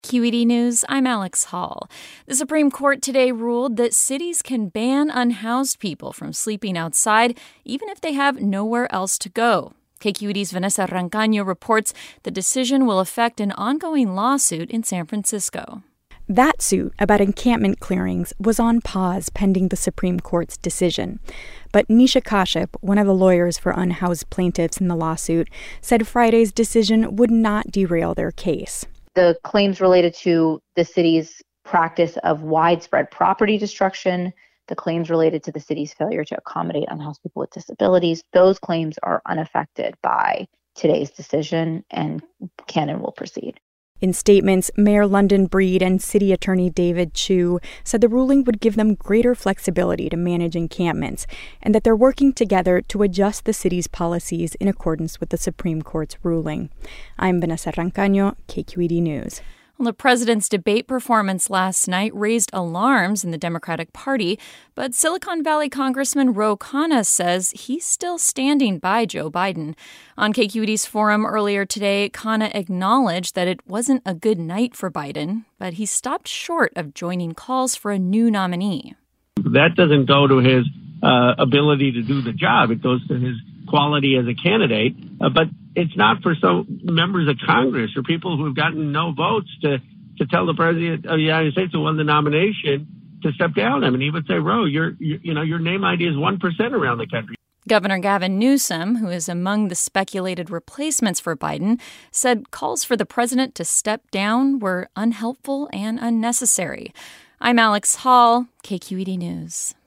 QED News, I'm Alex Hall. The Supreme Court today ruled that cities can ban unhoused people from sleeping outside, even if they have nowhere else to go. KQED's Vanessa Rancaño reports the decision will affect an ongoing lawsuit in San Francisco. That suit about encampment clearings was on pause pending the Supreme Court's decision. But Nisha Kashyap, one of the lawyers for unhoused plaintiffs in the lawsuit, said Friday's decision would not derail their case. The claims related to the city's practice of widespread property destruction, the claims related to the city's failure to accommodate unhoused people with disabilities, those claims are unaffected by today's decision and can and will proceed. In statements, Mayor London Breed and City Attorney David Chiu said the ruling would give them greater flexibility to manage encampments and that they're working together to adjust the city's policies in accordance with the Supreme Court's ruling. I'm Vanessa Rancaño, KQED News. Well, the president's debate performance last night raised alarms in the Democratic Party, but Silicon Valley Congressman Ro Khanna says he's still standing by Joe Biden. On KQED's forum earlier today, Khanna acknowledged that it wasn't a good night for Biden, but he stopped short of joining calls for a new nominee. That doesn't go to his ability to do the job. It goes to his quality as a candidate, but it's not for some members of Congress or people who have gotten no votes to tell the president of the United States who won the nomination to step down. I mean, he would say, Ro, your name ID is 1% around the country. Governor Gavin Newsom, who is among the speculated replacements for Biden, said calls for the president to step down were unhelpful and unnecessary. I'm Alex Hall, KQED News.